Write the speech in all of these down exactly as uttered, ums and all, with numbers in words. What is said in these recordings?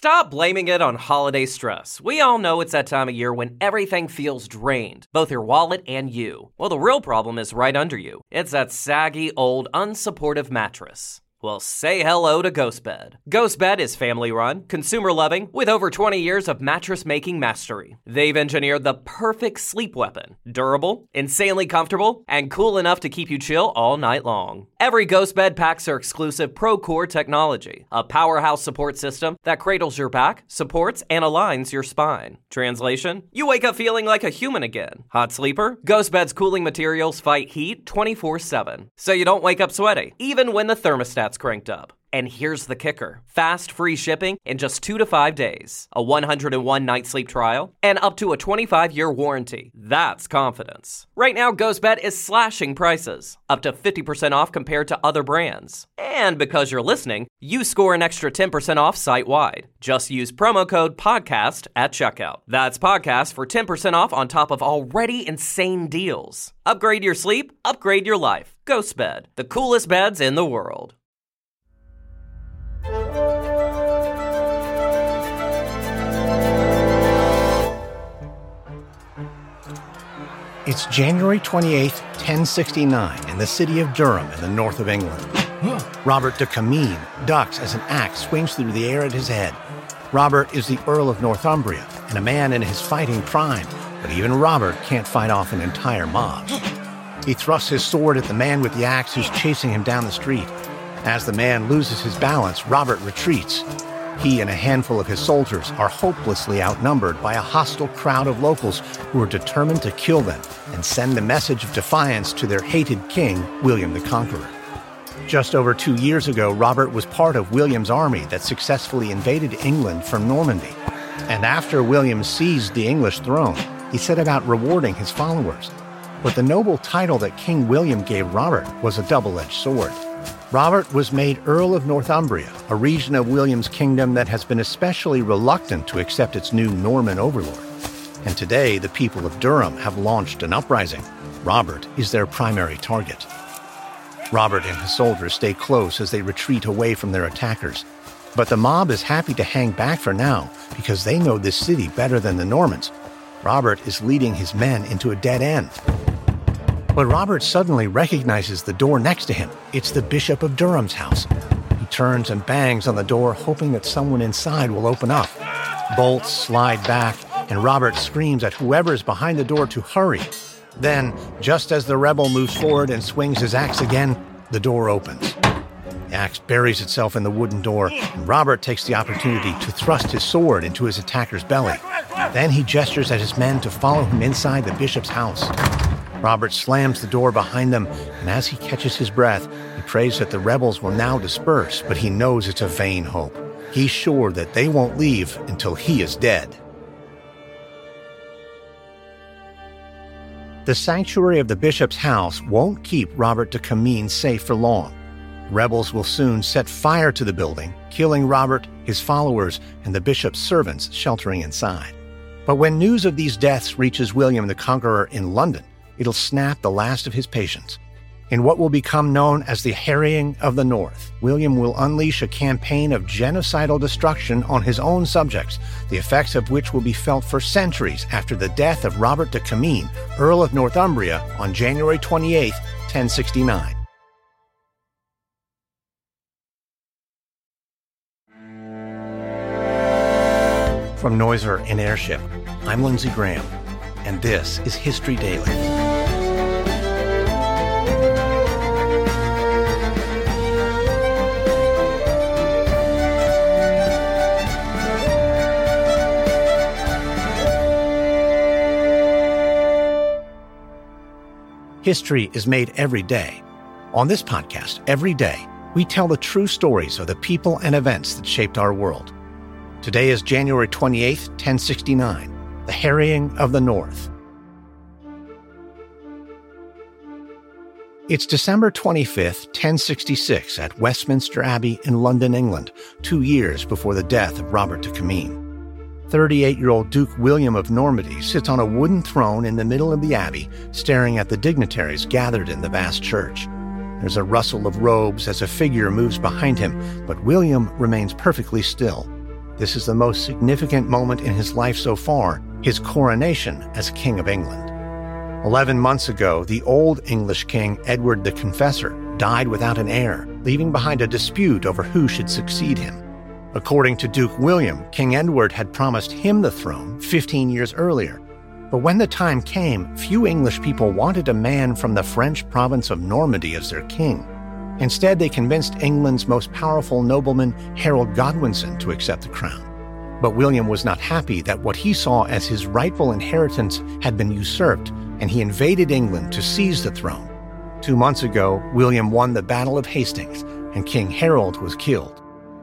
Stop blaming it on holiday stress. We all know it's that time of year when everything feels drained, both your wallet and you. Well, the real problem is right under you. It's that saggy, old, unsupportive mattress. Well, say hello to GhostBed. GhostBed is family-run, consumer-loving, with over twenty years of mattress-making mastery. They've engineered the perfect sleep weapon. Durable, insanely comfortable, and cool enough to keep you chill all night long. Every GhostBed packs their exclusive ProCore technology, a powerhouse support system that cradles your back, supports, and aligns your spine. Translation? You wake up feeling like a human again. Hot sleeper? GhostBed's cooling materials fight heat twenty-four seven, so you don't wake up sweaty, even when the thermostat's cranked up. And here's the kicker. Fast, free shipping in just two to five days. A one hundred one night sleep trial, and up to a twenty-five year warranty. That's confidence. Right now, GhostBed is slashing prices. Up to fifty percent off compared to other brands. And because you're listening, you score an extra ten percent off site-wide. Just use promo code PODCAST at checkout. That's PODCAST for ten percent off on top of already insane deals. Upgrade your sleep, upgrade your life. GhostBed, the coolest beds in the world. It's January twenty-eighth, ten sixty-nine, in the city of Durham in the north of England. Robert de Comines ducks as an axe swings through the air at his head. Robert is the Earl of Northumbria and a man in his fighting prime, but even Robert can't fight off an entire mob. He thrusts his sword at the man with the axe who's chasing him down the street. As the man loses his balance, Robert retreats. He and a handful of his soldiers are hopelessly outnumbered by a hostile crowd of locals who are determined to kill them and send a message of defiance to their hated king, William the Conqueror. Just over two years ago, Robert was part of William's army that successfully invaded England from Normandy. And after William seized the English throne, he set about rewarding his followers. But the noble title that King William gave Robert was a double-edged sword. Robert was made Earl of Northumbria, a region of William's kingdom that has been especially reluctant to accept its new Norman overlord. And today, the people of Durham have launched an uprising. Robert is their primary target. Robert and his soldiers stay close as they retreat away from their attackers. But the mob is happy to hang back for now because they know this city better than the Normans. Robert is leading his men into a dead end. But Robert suddenly recognizes the door next to him. It's the Bishop of Durham's house. He turns and bangs on the door, hoping that someone inside will open up. Bolts slide back, and Robert screams at whoever is behind the door to hurry. Then, just as the rebel moves forward and swings his axe again, the door opens. The axe buries itself in the wooden door, and Robert takes the opportunity to thrust his sword into his attacker's belly. Then he gestures at his men to follow him inside the bishop's house. Robert slams the door behind them, and as he catches his breath, he prays that the rebels will now disperse, but he knows it's a vain hope. He's sure that they won't leave until he is dead. The sanctuary of the bishop's house won't keep Robert de Comines safe for long. Rebels will soon set fire to the building, killing Robert, his followers, and the bishop's servants sheltering inside. But when news of these deaths reaches William the Conqueror in London, it'll snap the last of his patience. In what will become known as the Harrying of the North, William will unleash a campaign of genocidal destruction on his own subjects, the effects of which will be felt for centuries after the death of Robert de Comines, Earl of Northumbria, on January twenty-eighth, ten sixty-nine. From Noiser and Airship, I'm Lindsey Graham, and this is History Daily. History is made every day. On this podcast, every day, we tell the true stories of the people and events that shaped our world. Today is January twenty-eighth, ten sixty-nine, the Harrying of the North. It's December twenty-fifth, ten sixty-six, at Westminster Abbey in London, England, two years before the death of Robert de Comines. thirty-eight-year-old Duke William of Normandy sits on a wooden throne in the middle of the abbey, staring at the dignitaries gathered in the vast church. There's a rustle of robes as a figure moves behind him, but William remains perfectly still. This is the most significant moment in his life so far, his coronation as King of England. Eleven months ago, the old English king, Edward the Confessor, died without an heir, leaving behind a dispute over who should succeed him. According to Duke William, King Edward had promised him the throne fifteen years earlier. But when the time came, few English people wanted a man from the French province of Normandy as their king. Instead, they convinced England's most powerful nobleman, Harold Godwinson, to accept the crown. But William was not happy that what he saw as his rightful inheritance had been usurped, and he invaded England to seize the throne. Two months ago, William won the Battle of Hastings, and King Harold was killed.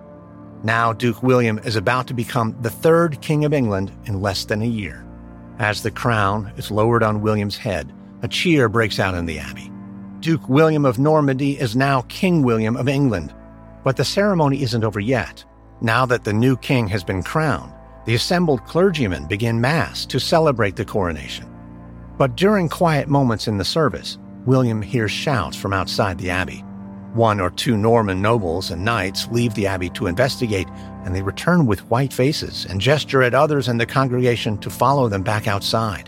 Now, Duke William is about to become the third King of England in less than a year. As the crown is lowered on William's head, a cheer breaks out in the Abbey. Duke William of Normandy is now King William of England. But the ceremony isn't over yet. Now that the new king has been crowned, the assembled clergymen begin Mass to celebrate the coronation. But during quiet moments in the service, William hears shouts from outside the Abbey. One or two Norman nobles and knights leave the Abbey to investigate, and they return with white faces and gesture at others in the congregation to follow them back outside.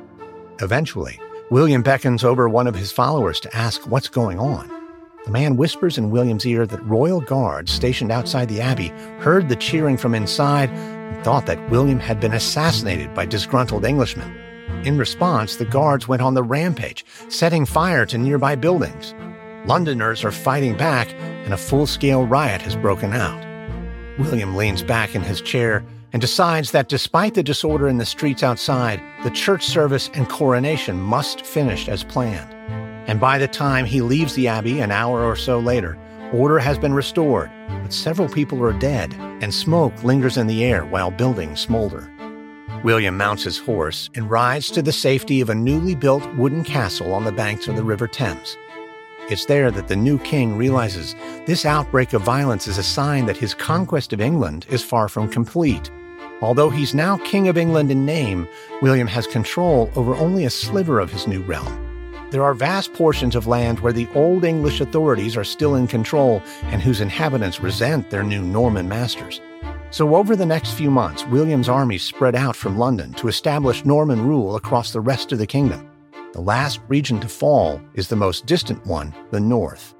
Eventually, William beckons over one of his followers to ask what's going on. The man whispers in William's ear that royal guards stationed outside the Abbey heard the cheering from inside and thought that William had been assassinated by disgruntled Englishmen. In response, the guards went on the rampage, setting fire to nearby buildings. Londoners are fighting back, and a full-scale riot has broken out. William leans back in his chair and decides that despite the disorder in the streets outside, the church service and coronation must finish as planned. And by the time he leaves the Abbey an hour or so later, order has been restored, but several people are dead, and smoke lingers in the air while buildings smolder. William mounts his horse and rides to the safety of a newly built wooden castle on the banks of the River Thames. It's there that the new king realizes this outbreak of violence is a sign that his conquest of England is far from complete. Although he's now King of England in name, William has control over only a sliver of his new realm. There are vast portions of land where the old English authorities are still in control and whose inhabitants resent their new Norman masters. So over the next few months, William's armies spread out from London to establish Norman rule across the rest of the kingdom. The last region to fall is the most distant one, the north.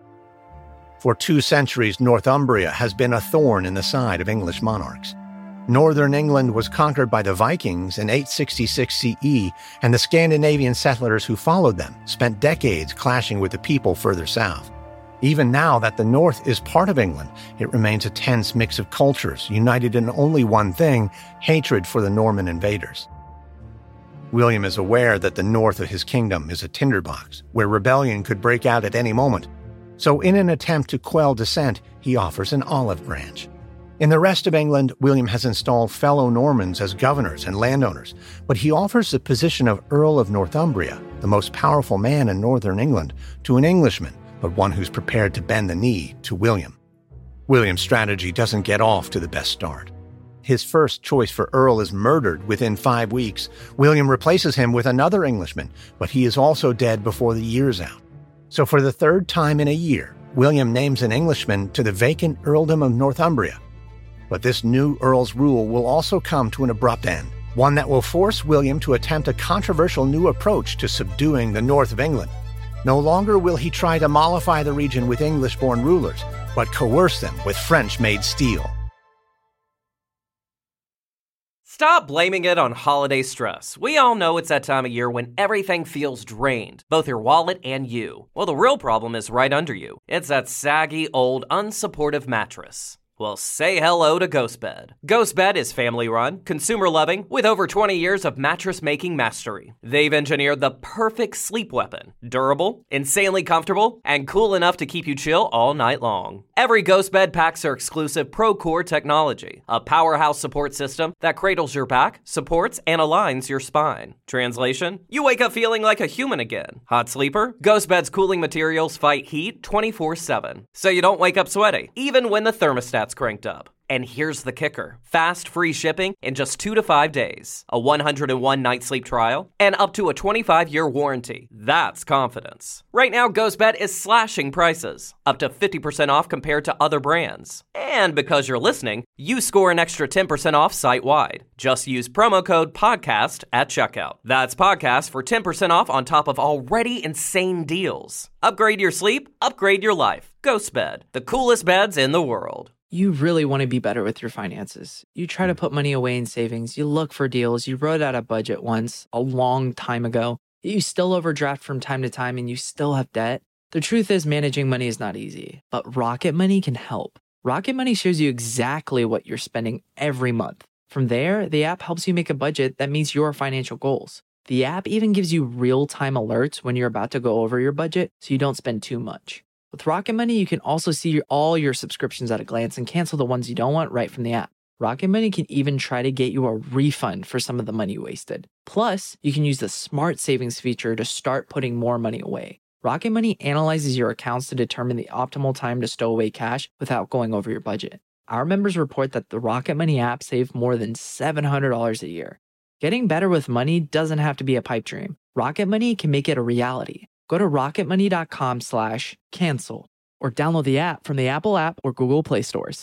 For two centuries, Northumbria has been a thorn in the side of English monarchs. Northern England was conquered by the Vikings in eight sixty-six C E, and the Scandinavian settlers who followed them spent decades clashing with the people further south. Even now that the north is part of England, it remains a tense mix of cultures, united in only one thing: hatred for the Norman invaders. William is aware that the north of his kingdom is a tinderbox, where rebellion could break out at any moment. So in an attempt to quell dissent, he offers an olive branch. In the rest of England, William has installed fellow Normans as governors and landowners, but he offers the position of Earl of Northumbria, the most powerful man in northern England, to an Englishman, but one who's prepared to bend the knee to William. William's strategy doesn't get off to the best start. His first choice for Earl is murdered within five weeks. William replaces him with another Englishman, but he is also dead before the year's out. So for the third time in a year, William names an Englishman to the vacant earldom of Northumbria. But this new earl's rule will also come to an abrupt end, one that will force William to attempt a controversial new approach to subduing the north of England. No longer will he try to mollify the region with English-born rulers, but coerce them with French-made steel. Stop blaming it on holiday stress. We all know it's that time of year when everything feels drained, both your wallet and you. Well, the real problem is right under you. It's that saggy, old, unsupportive mattress. Well, say hello to GhostBed. GhostBed is family-run, consumer-loving, with over twenty years of mattress-making mastery. They've engineered the perfect sleep weapon. Durable, insanely comfortable, and cool enough to keep you chill all night long. Every GhostBed packs their exclusive ProCore technology, a powerhouse support system that cradles your back, supports, and aligns your spine. Translation? You wake up feeling like a human again. Hot sleeper? GhostBed's cooling materials fight heat twenty-four seven, so you don't wake up sweaty, even when the thermostat's cranked up. And here's the kicker. Fast, free shipping in just two to five days. A one hundred one night sleep trial. And up to a twenty-five year warranty. That's confidence. Right now, GhostBed is slashing prices. Up to fifty percent off compared to other brands. And because you're listening, you score an extra ten percent off site-wide. Just use promo code PODCAST at checkout. That's podcast for ten percent off on top of already insane deals. Upgrade your sleep, upgrade your life. GhostBed, the coolest beds in the world. You really want to be better with your finances. You try to put money away in savings. You look for deals. You wrote out a budget once, a long time ago. You still overdraft from time to time and you still have debt. The truth is managing money is not easy, but Rocket Money can help. Rocket Money shows you exactly what you're spending every month. From there, the app helps you make a budget that meets your financial goals. The app even gives you real-time alerts when you're about to go over your budget so you don't spend too much. With Rocket Money, you can also see all your subscriptions at a glance and cancel the ones you don't want right from the app. Rocket Money can even try to get you a refund for some of the money wasted. Plus, you can use the Smart Savings feature to start putting more money away. Rocket Money analyzes your accounts to determine the optimal time to stow away cash without going over your budget. Our members report that the Rocket Money app saved more than seven hundred dollars a year. Getting better with money doesn't have to be a pipe dream. Rocket Money can make it a reality. Go to rocketmoney.com slash cancel or download the app from the Apple app or Google Play stores.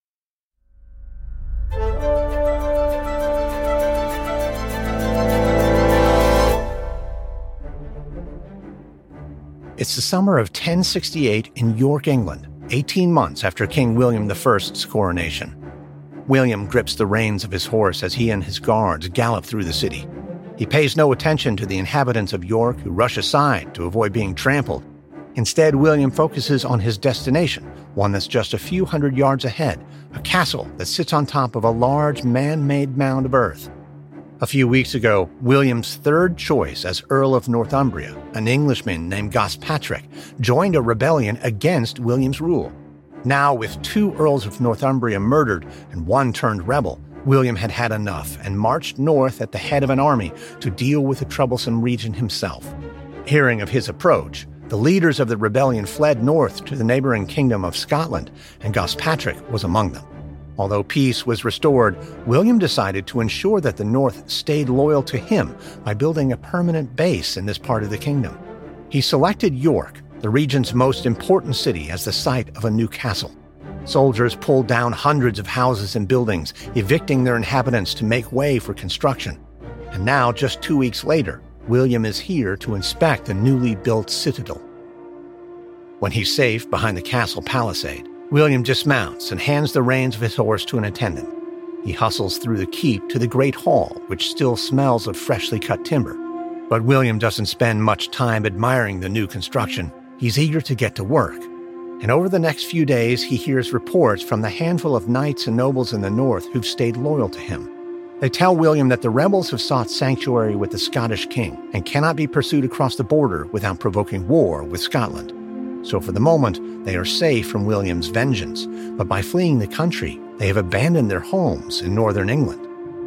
It's the summer of ten sixty-eight in York, England, eighteen months after King William the First's coronation. William grips the reins of his horse as he and his guards gallop through the city. He pays no attention to the inhabitants of York who rush aside to avoid being trampled. Instead, William focuses on his destination, one that's just a few hundred yards ahead, a castle that sits on top of a large man-made mound of earth. A few weeks ago, William's third choice as Earl of Northumbria, an Englishman named Gospatrick, joined a rebellion against William's rule. Now, with two Earls of Northumbria murdered and one turned rebel, William had had enough and marched north at the head of an army to deal with the troublesome region himself. Hearing of his approach, the leaders of the rebellion fled north to the neighboring kingdom of Scotland, and Gospatrick was among them. Although peace was restored, William decided to ensure that the North stayed loyal to him by building a permanent base in this part of the kingdom. He selected York, the region's most important city, as the site of a new castle. Soldiers pulled down hundreds of houses and buildings, evicting their inhabitants to make way for construction. And now, just two weeks later, William is here to inspect the newly built citadel. When he's safe behind the castle palisade, William dismounts and hands the reins of his horse to an attendant. He hustles through the keep to the great hall, which still smells of freshly cut timber. But William doesn't spend much time admiring the new construction. He's eager to get to work. And over the next few days, he hears reports from the handful of knights and nobles in the north who've stayed loyal to him. They tell William that the rebels have sought sanctuary with the Scottish king and cannot be pursued across the border without provoking war with Scotland. So for the moment, they are safe from William's vengeance, but by fleeing the country, they have abandoned their homes in northern England.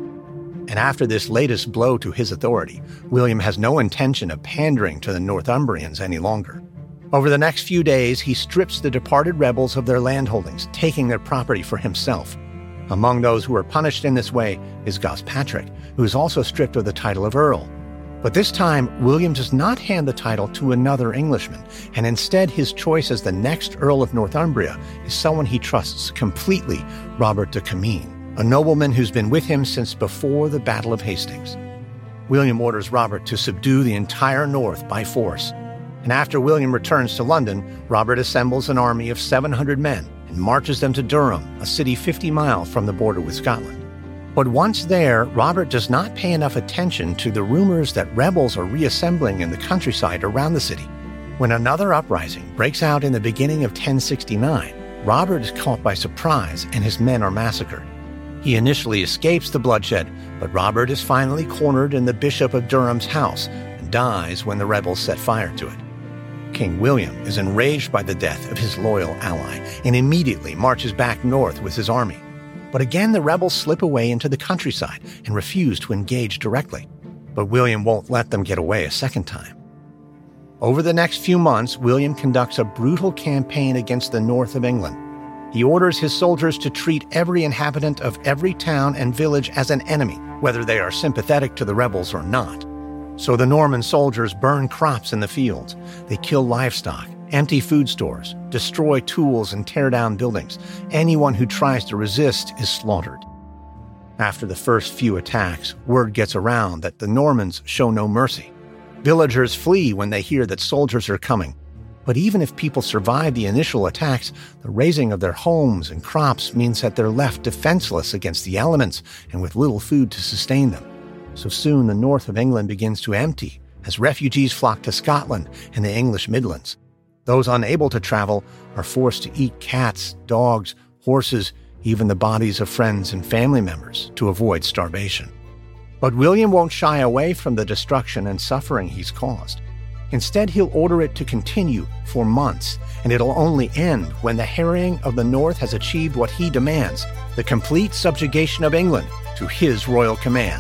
And after this latest blow to his authority, William has no intention of pandering to the Northumbrians any longer. Over the next few days, he strips the departed rebels of their landholdings, taking their property for himself. Among those who are punished in this way is Gospatrick, who is also stripped of the title of Earl. But this time, William does not hand the title to another Englishman, and instead his choice as the next Earl of Northumbria is someone he trusts completely, Robert de Comines, a nobleman who's been with him since before the Battle of Hastings. William orders Robert to subdue the entire north by force. And after William returns to London, Robert assembles an army of seven hundred men and marches them to Durham, a city fifty miles from the border with Scotland. But once there, Robert does not pay enough attention to the rumors that rebels are reassembling in the countryside around the city. When another uprising breaks out in the beginning of ten sixty-nine, Robert is caught by surprise and his men are massacred. He initially escapes the bloodshed, but Robert is finally cornered in the Bishop of Durham's house and dies when the rebels set fire to it. King William is enraged by the death of his loyal ally and immediately marches back north with his army. But again, the rebels slip away into the countryside and refuse to engage directly. But William won't let them get away a second time. Over the next few months, William conducts a brutal campaign against the north of England. He orders his soldiers to treat every inhabitant of every town and village as an enemy, whether they are sympathetic to the rebels or not. So the Norman soldiers burn crops in the fields. They kill livestock, empty food stores, destroy tools, and tear down buildings. Anyone who tries to resist is slaughtered. After the first few attacks, word gets around that the Normans show no mercy. Villagers flee when they hear that soldiers are coming. But even if people survive the initial attacks, the razing of their homes and crops means that they're left defenseless against the elements and with little food to sustain them. So soon the north of England begins to empty as refugees flock to Scotland and the English Midlands. Those unable to travel are forced to eat cats, dogs, horses, even the bodies of friends and family members to avoid starvation. But William won't shy away from the destruction and suffering he's caused. Instead, he'll order it to continue for months, and it'll only end when the harrying of the North has achieved what he demands, the complete subjugation of England to his royal command.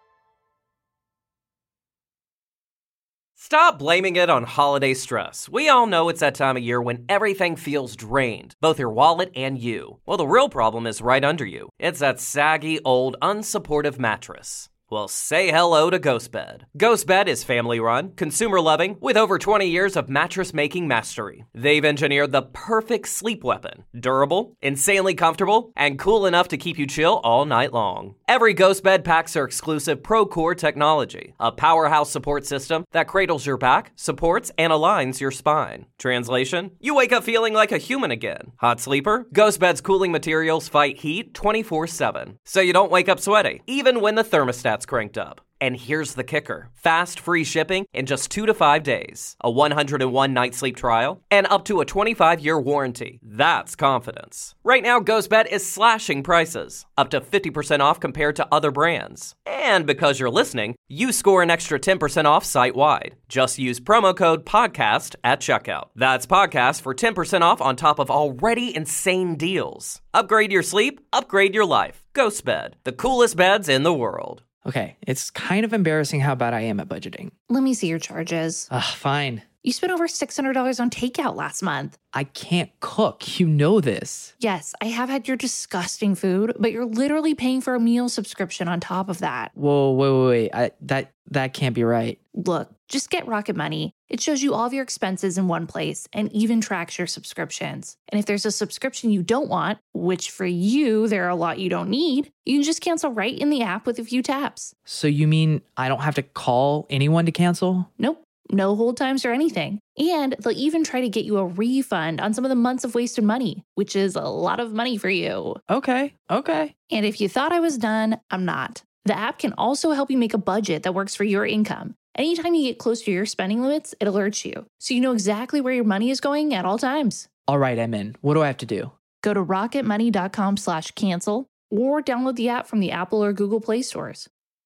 Stop blaming it on holiday stress. We all know it's that time of year when everything feels drained, both your wallet and you. Well, the real problem is right under you. It's that saggy, old, unsupportive mattress. Well, say hello to GhostBed. GhostBed is family-run, consumer-loving, with over twenty years of mattress-making mastery. They've engineered the perfect sleep weapon. Durable, insanely comfortable, and cool enough to keep you chill all night long. Every GhostBed packs their exclusive ProCore technology, a powerhouse support system that cradles your back, supports, and aligns your spine. Translation? You wake up feeling like a human again. Hot sleeper? GhostBed's cooling materials fight heat twenty-four seven, so you don't wake up sweaty, even when the thermostat's cranked up. And here's the kicker. Fast, free shipping in just two to five days. A one hundred one night sleep trial, and up to a twenty-five year warranty. That's confidence. Right now, GhostBed is slashing prices, up to fifty percent off compared to other brands. And because you're listening, you score an extra ten percent off site-wide. Just use promo code PODCAST at checkout. That's PODCAST for ten percent off on top of already insane deals. Upgrade your sleep, upgrade your life. GhostBed, the coolest beds in the world. Okay, it's kind of embarrassing how bad I am at budgeting. Let me see your charges. Ugh, fine. You spent over six hundred dollars on takeout last month. I can't cook. You know this. Yes, I have had your disgusting food, but you're literally paying for a meal subscription on top of that. Whoa, wait, wait, wait. I, that, that can't be right. Look, just get Rocket Money. It shows you all of your expenses in one place and even tracks your subscriptions. And if there's a subscription you don't want, which for you, there are a lot you don't need, you can just cancel right in the app with a few taps. So you mean I don't have to call anyone to cancel? Nope. No hold times or anything. And they'll even try to get you a refund on some of the months of wasted money, which is a lot of money for you. Okay, okay. And if you thought I was done, I'm not. The app can also help you make a budget that works for your income. Anytime you get close to your spending limits, it alerts you, so you know exactly where your money is going at all times. All right, I'm in. What do I have to do? Go to rocketmoney.com slash cancel or download the app from the Apple or Google Play stores.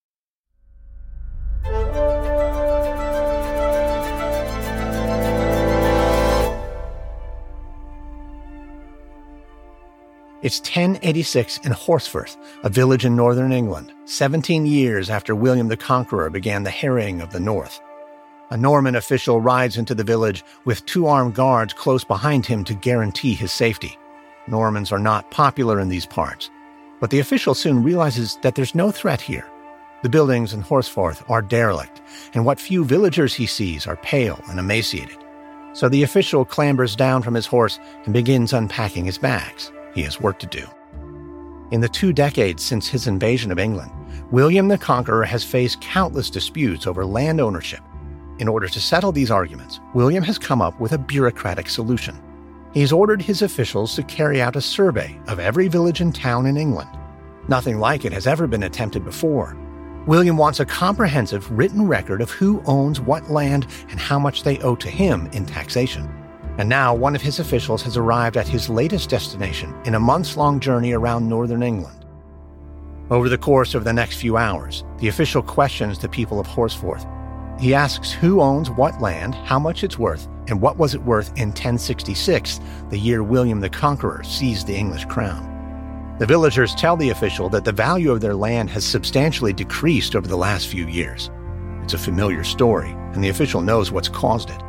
It's ten eighty-six in Horsforth, a village in northern England, seventeen years after William the Conqueror began the harrying of the north. A Norman official rides into the village with two armed guards close behind him to guarantee his safety. Normans are not popular in these parts, but the official soon realizes that there's no threat here. The buildings in Horsforth are derelict, and what few villagers he sees are pale and emaciated. So the official clambers down from his horse and begins unpacking his bags. He has work to do. In the two decades since his invasion of England, William the Conqueror has faced countless disputes over land ownership. In order to settle these arguments, William has come up with a bureaucratic solution. He's ordered his officials to carry out a survey of every village and town in England. Nothing like it has ever been attempted before. William wants a comprehensive written record of who owns what land and how much they owe to him in taxation. And now one of his officials has arrived at his latest destination in a months-long journey around northern England. Over the course of the next few hours, the official questions the people of Horsforth. He asks who owns what land, how much it's worth, and what was it worth in ten sixty-six, the year William the Conqueror seized the English crown. The villagers tell the official that the value of their land has substantially decreased over the last few years. It's a familiar story, and the official knows what's caused it.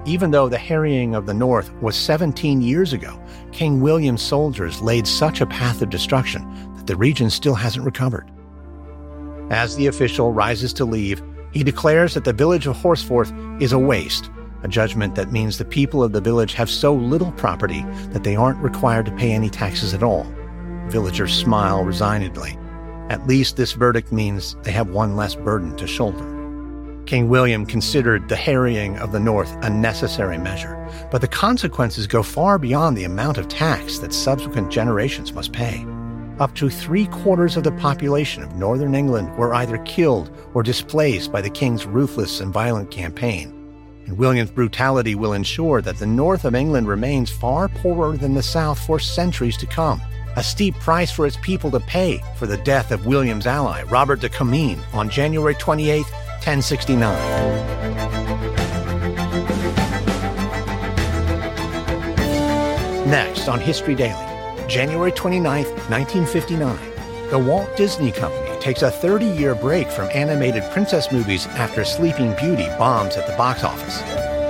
Even though the harrying of the North was seventeen years ago, King William's soldiers laid such a path of destruction that the region still hasn't recovered. As the official rises to leave, he declares that the village of Horsforth is a waste, a judgment that means the people of the village have so little property that they aren't required to pay any taxes at all. Villagers smile resignedly. At least this verdict means they have one less burden to shoulder. King William considered the harrying of the North a necessary measure, but the consequences go far beyond the amount of tax that subsequent generations must pay. Up to three-quarters of the population of northern England were either killed or displaced by the king's ruthless and violent campaign. And William's brutality will ensure that the north of England remains far poorer than the south for centuries to come, a steep price for its people to pay for the death of William's ally, Robert de Comines, on January twenty-eighth, ten sixty-nine. Next on History Daily, January twenty-ninth, nineteen fifty-nine, the Walt Disney Company takes a thirty-year break from animated princess movies after Sleeping Beauty bombs at the box office.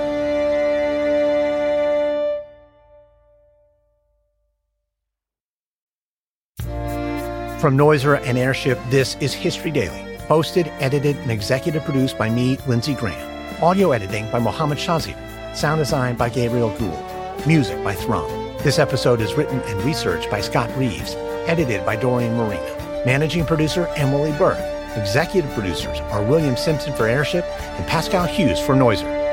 From Noiser and Airship, this is History Daily, hosted, edited, and executive produced by me, Lindsey Graham. Audio editing by Mohammed Shazir. Sound design by Gabriel Gould. Music by Thrum. This episode is written and researched by Scott Reeves. Edited by Dorian Marina. Managing producer, Emily Burke. Executive producers are William Simpson for Airship and Pascal Hughes for Noiser.